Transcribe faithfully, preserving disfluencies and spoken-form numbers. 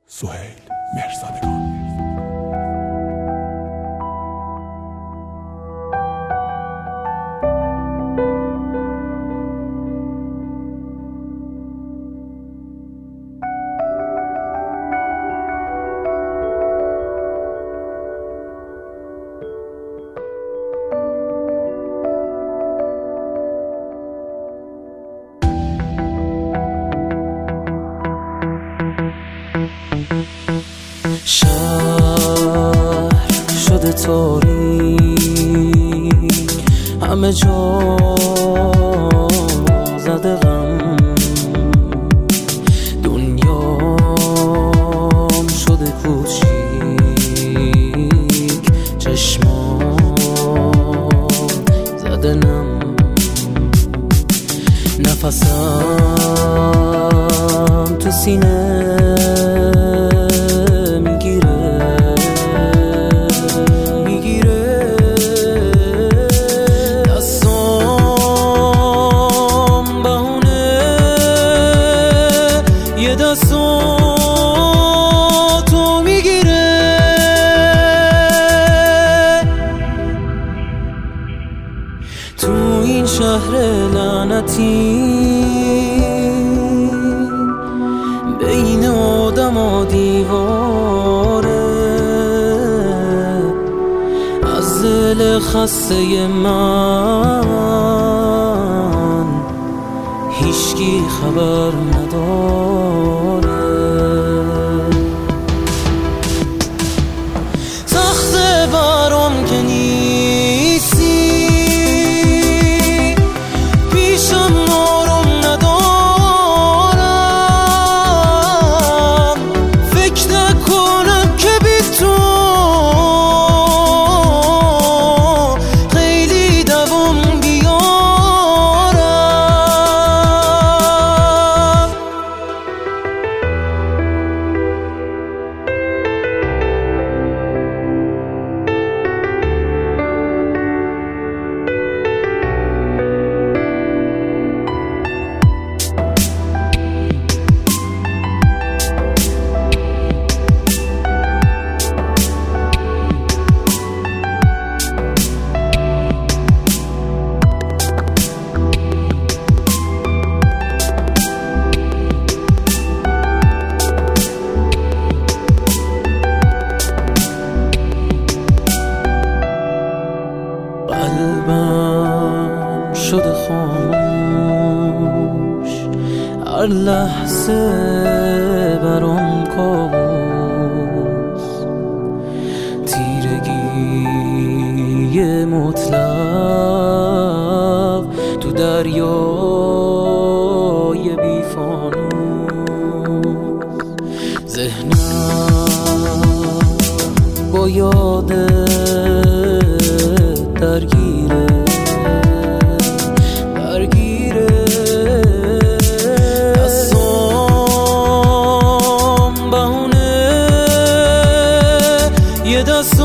سهیل مرزادگان. شهر شده تاریک، همه جا زده غم، دنیام شده کوچیک، چشمام زده نم، نفسم تو سینه دستاتو میگیره. تو این شهر لعنتی بین آدم و دیواره، از دل خسته من هیچکی خبر نداره. سخته برام که نیستی، پیشم آروم ندارم، فکر نکنم که بی تو خیلی دوام قلبم شده خاموش، هر لحظه برام کابوس، تیرگی مطلق تو دریای بیفانوس، ذهنم با یاده درگیره درگیره، دستام بهونه یه دست